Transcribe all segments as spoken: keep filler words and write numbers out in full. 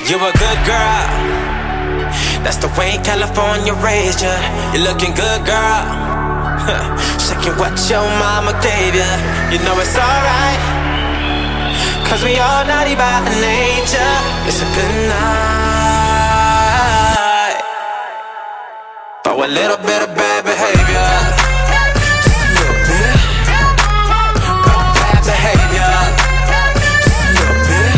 You a good girl. That's the way California raised ya. You're looking good, girl. Shaking what your mama gave ya. You know it's alright, cause we all naughty by nature. It's a good night for a little bit of bad behavior. Just a little bit of bad behavior. Just a little bit.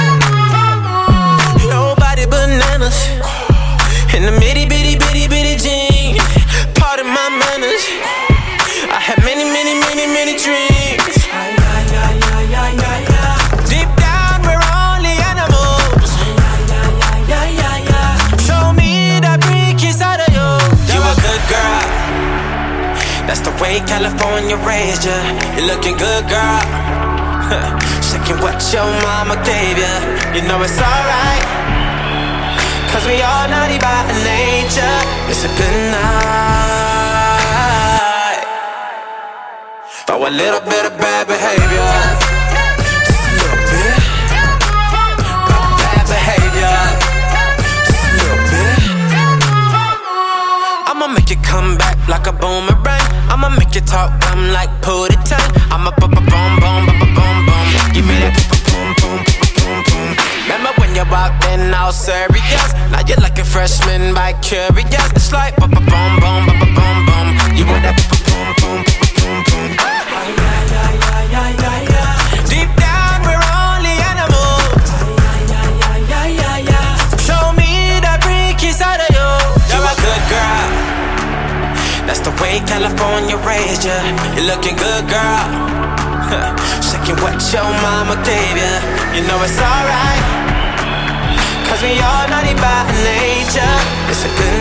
Nobody bananas in the bitty bitty bitty bitty jeans. Pardon my manners. I had many many many many dreams. Deep down we're only animals. Show me that freak inside of you. You a good girl. That's the way California raised ya. You're looking good, girl. Shaking what your mama gave ya. You know it's alright, cause we all naughty by nature. It's a good night for a little bit of bad behavior. Just a little bit of bad behavior. Just a little bit. I'ma make it come back like a boomerang. I'ma make you talk dumb like Pootie Tang. I'ma pop a boom boom boom boom boom. Give me that boom boom boom boom. Remember when you walked in all serious? Now you're like a freshman by curious. It's like boom boom boom boom boom boom. You want that boom boom boom boom. Deep down we're only animals. Show me that freak inside of you. You're a good girl. That's the way California raised ya. You're looking good, girl. Shaking what your mama gave ya. You know it's alright, cause we all naughty by nature. It's a good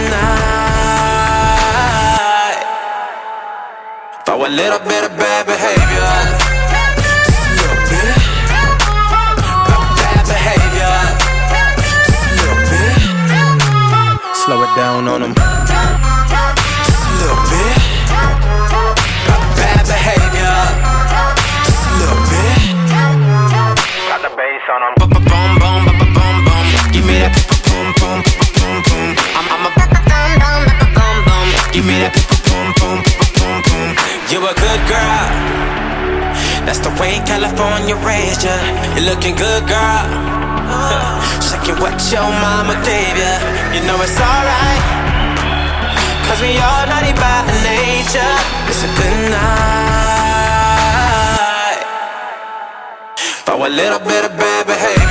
night for a little bit of bad behavior. Just a little bit of bad behavior. Just a little bit. Slow it down on them. Just a little bit of bad behavior. Just a little bit. Got the bass on them. Boom boom boom boom boom boom. Give me that boom boom boom boom. I'm I'm a boom boom boom boom boom. Give me that boom boom boom boom. You a good girl. That's the way California raised ya. You're looking good, girl. Shaking what your mama gave ya. You know it's alright, cause we all naughty by nature. It's a good night for a little bit of bad behavior.